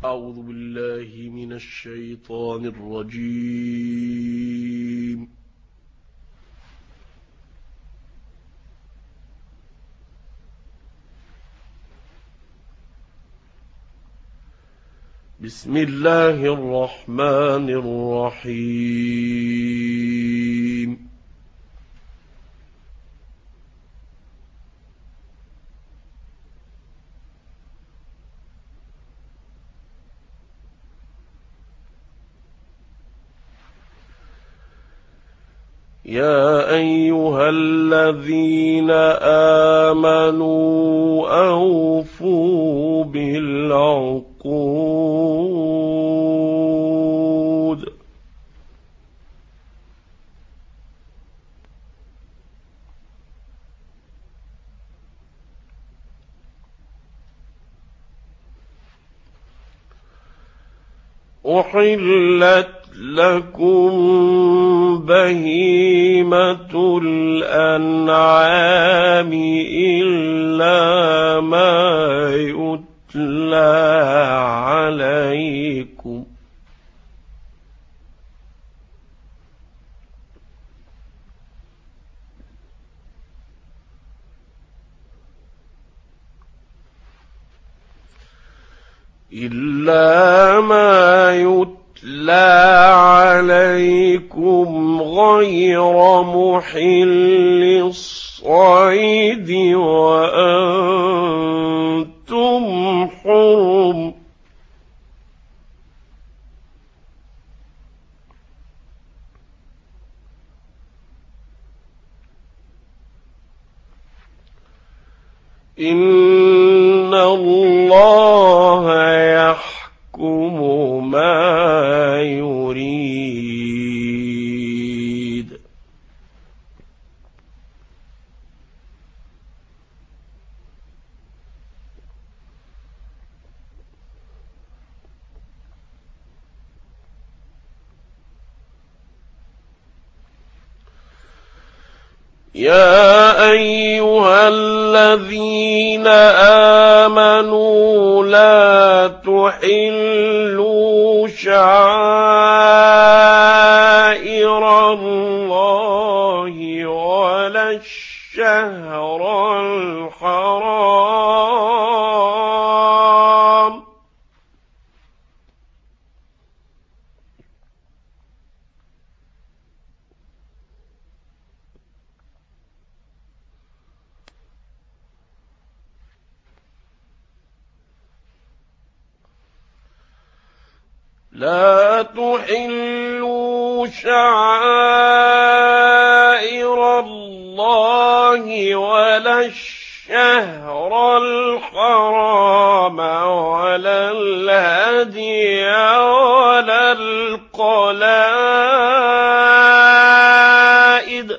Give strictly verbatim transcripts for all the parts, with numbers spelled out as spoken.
أعوذ بالله من الشيطان الرجيم. بسم الله الرحمن الرحيم. يا أيها الذين آمنوا أوفوا بالعقود أحلت لكم بهيمة الأنعام إلا ما يتلى عليكم إلا ما يتلى لا عليكم غير محل الصيد وأنتم حرم إن الله يحكم ما يريد. يا أيها الذين آمنوا لا تحلوا شعائر الله ولا الشهر الحرام لا تحلوا شعائر الله ولا الشهر الحرام ولا الهدي ولا القلائد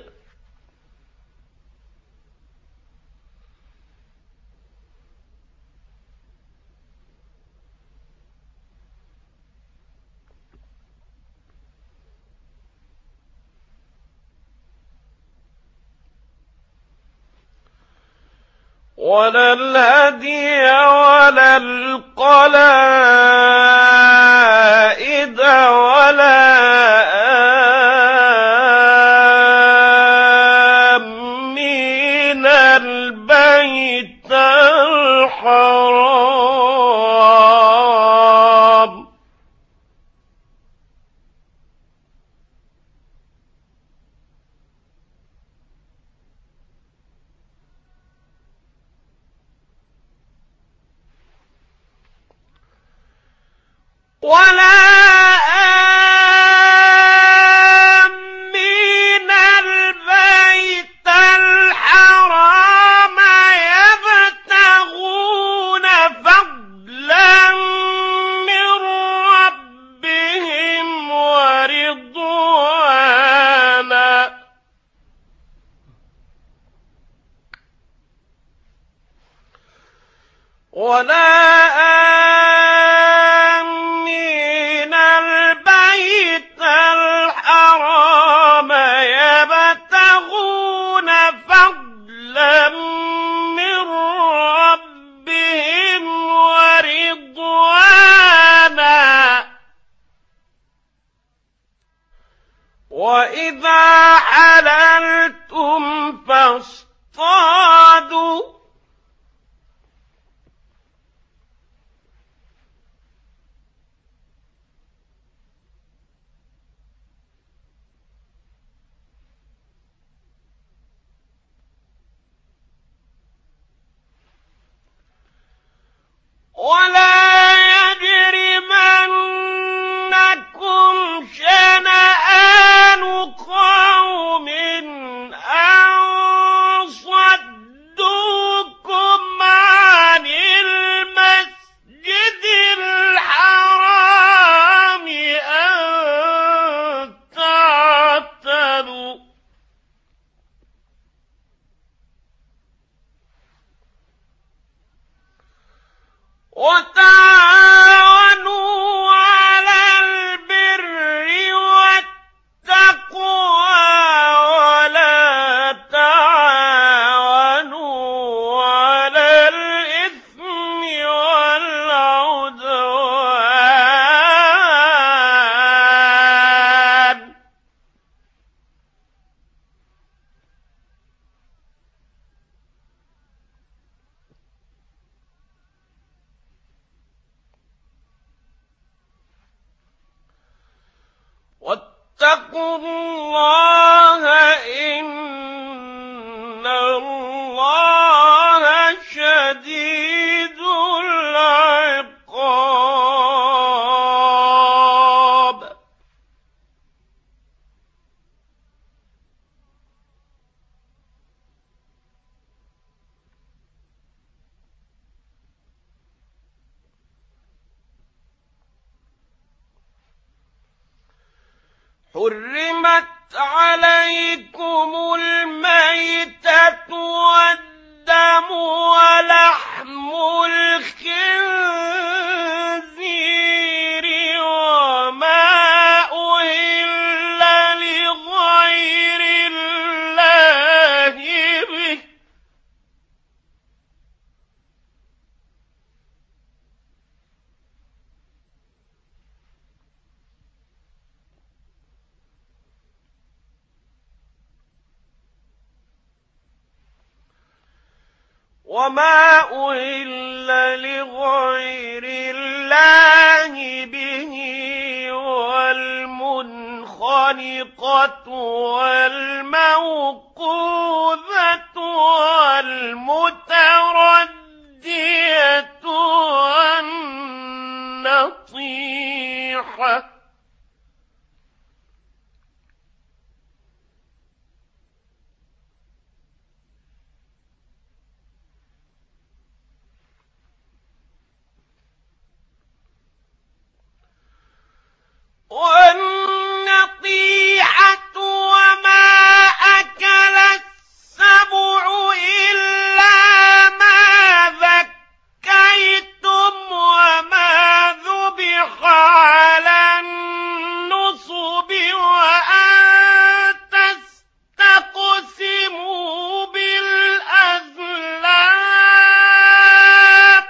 ولا الهدي ولا القلائد ولا آمين البيت الحرام ولا آمين البيت الحرام يبتغون فضلا من ربهم ورضوانا ولا آمين وإذا حللتم فاصطادوا ولا يجرمنكم شنآن قوم أن صدوكم عن المسجد الحرام أن تعتدوا وتعاونوا على البر والتقوى ولا تعاونوا على الإثم والعدوان واتقوا الله إن الله شديد العقاب حرمت عليكم الميتة والدم ولحم الخنزير وما أهل لغير الله به وما أهل لغير الله به والمنخنقة والموقوذة والمتردية والنطيحة والنطيحة وما أكل السبع إلا ما ذكيتم وما ذبح على النصب وأن تستقسموا بالأزلام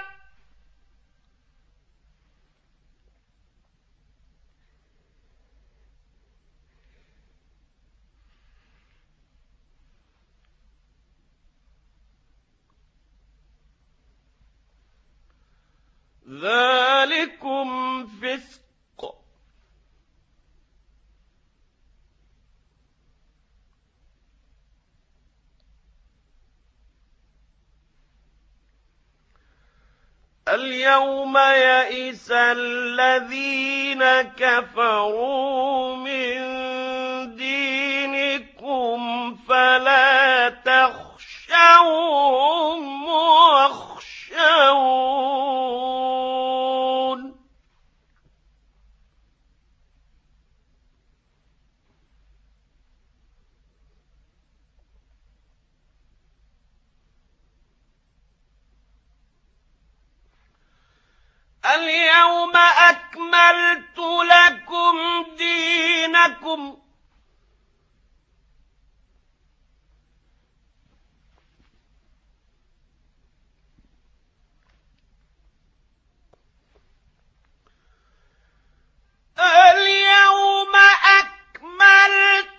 ذلكم فسق اليوم يئس الذين كفروا من دينكم فلا تخشوهم واخشون اليوم أكملت لكم دينكم اليوم أكملت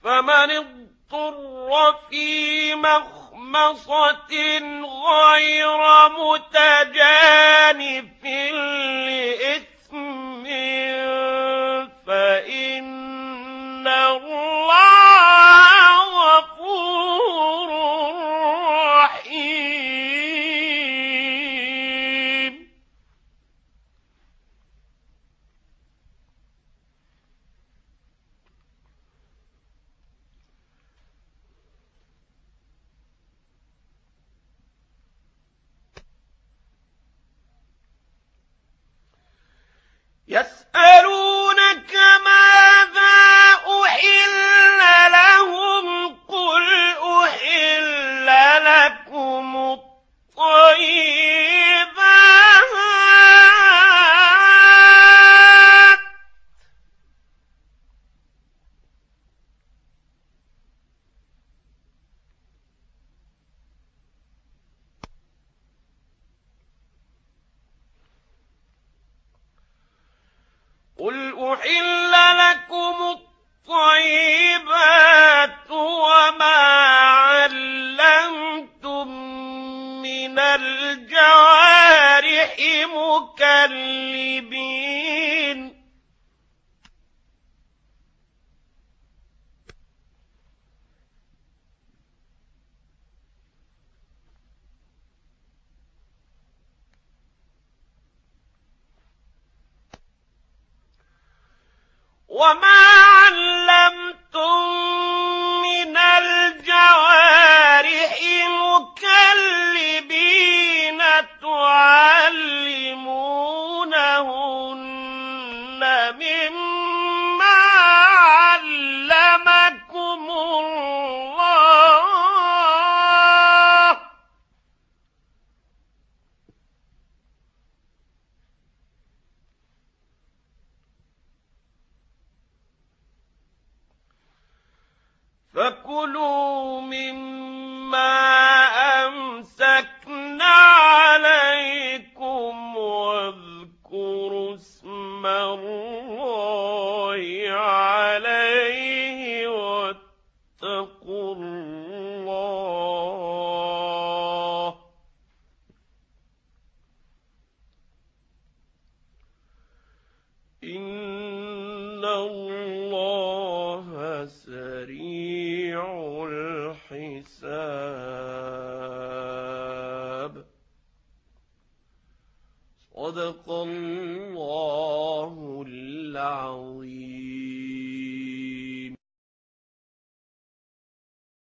فمن اضطر في مخمصة غير متجانف لإثم فإن الله غفور رحيم. يسألونك ماذا أحل لهم قل أحل لكم الطيبات قل أحل لكم الطيبات وما علمتم من الجوارح مكلبين وما علمتم من الجوارح مكلبين تعلمونهن مما علمكم الله فكلوا مما أمسكنا عليكم واذكروا اسم الله عليه واتقوا الله إن الله سريع الحساب. صدق الله العظيم.